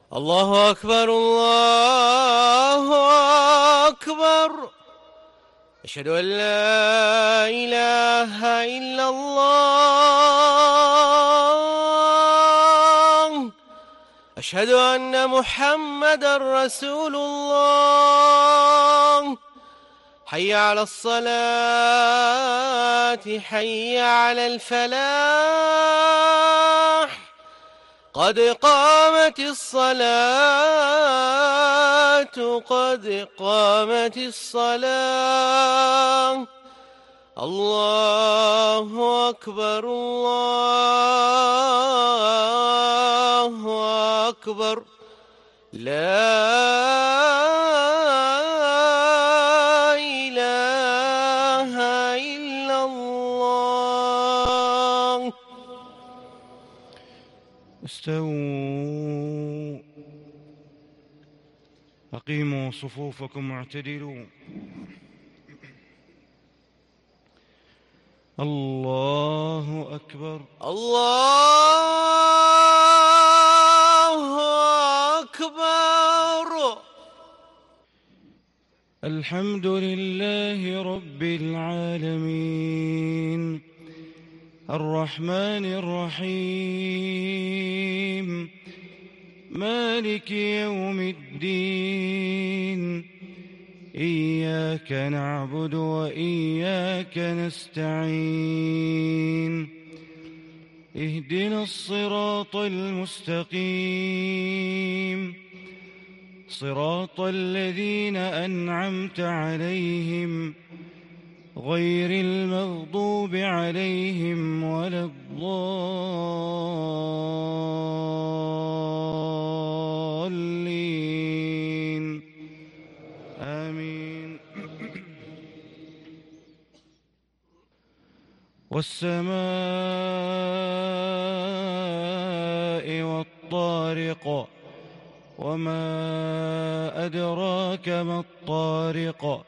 الله أكبر الله أكبر. أشهد أن لا إله إلا الله. أشهد أن محمدًا رسول الله. حي على الصلاة، حي على الفلاح. قد قامت الصلاة، قد قامت الصلاة. الله أكبر الله أكبر. لا إله إلا الله. استووا، أقيموا صفوفكم واعتدلوا. الله أكبر الله أكبر. الحمد لله رب العالمين، الرحمن الرحيم، مالك يوم الدين. إياك نعبد وإياك نستعين. اهدنا الصراط المستقيم، صراط الذين أنعمت عليهم غير المغضوب عليهم ولا الضالين. آمين. والسماء والطارق، وما أدراك ما الطارق.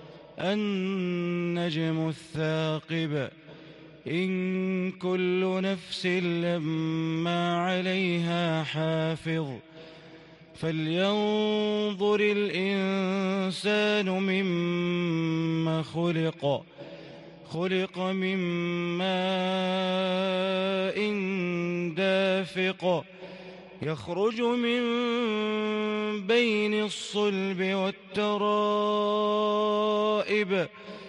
النجم الثاقب. إن كل نفس لما عليها حافظ. فلينظر الإنسان مما خلق. خلق من ماء دافق، يخرج من بين الصلب والترائب.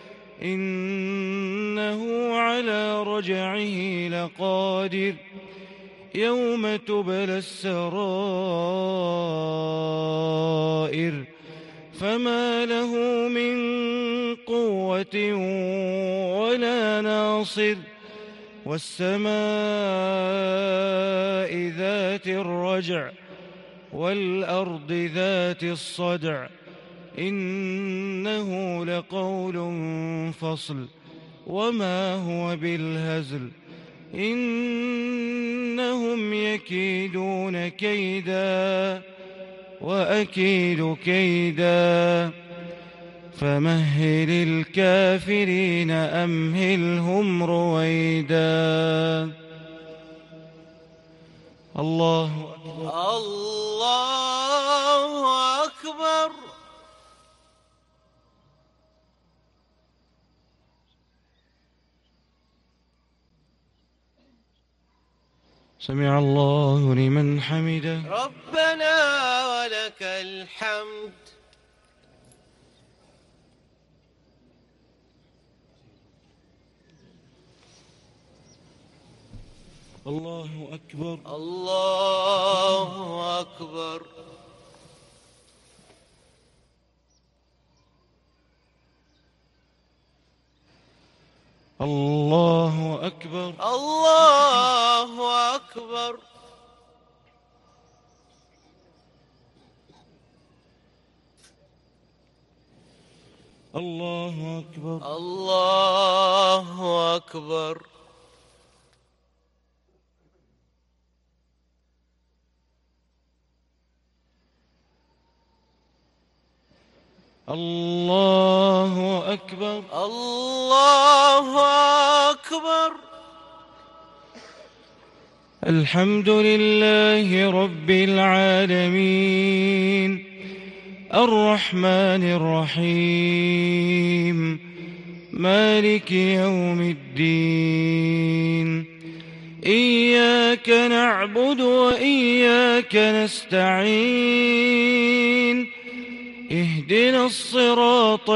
إنه على رجعه لقادر. يوم تبلى السرائر، فما له من قوة ولا ناصر. والسماء ذات الرجع، والأرض ذات الصدع. إنه لقول فصل، وما هو بالهزل. إنهم يكيدون كيدا، وأكيد كيدا. فمهل الكافرين أمهلهم رويدا. الله أكبر الله أكبر. سمع الله لمن حمده. ربنا ولك الحمد. الله أكبر الله أكبر. الله أكبر الله أكبر. الله أكبر الله أكبر. الله أكبر الله أكبر. الحمد لله رب العالمين الرحمن الرحيم مالك يوم الدين إياك نعبد وإياك نستعين اهدنا الصراط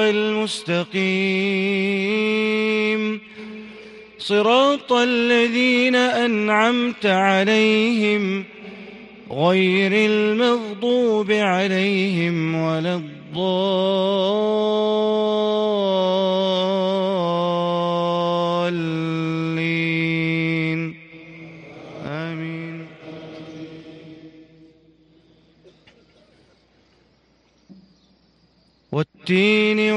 المستقيم صراط الذين أنعمت عليهم غير المغضوب عليهم ولا الضالين آمين. والتين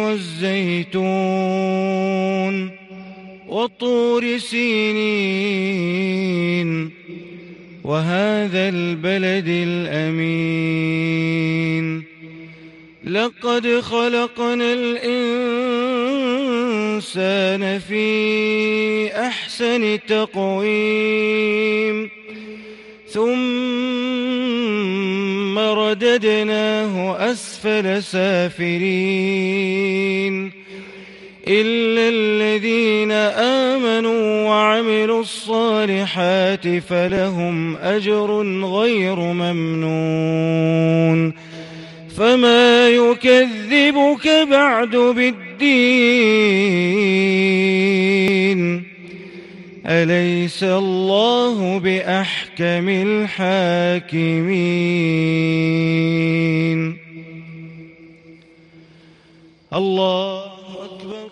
والزيتون وطور سينين وهذا البلد الأمين لقد خلقنا الإنسان في أحسن تقويم ثم رددناه أسفل سافلين إلا الذين آمنوا وعملوا الصالحات فلهم أجر غير ممنون فما يكذبك بعد بالدين أليس الله بأحكم الحاكمين. الله أكبر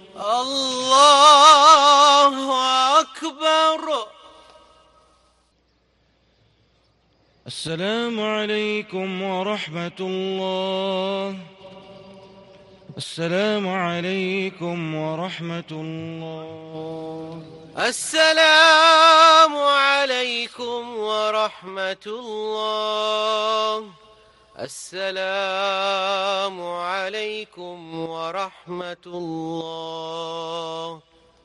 الله أكبر. السلام عليكم ورحمة الله. السلام عليكم ورحمة الله. السلام عليكم ورحمة الله. السلام عليكم ورحمة الله.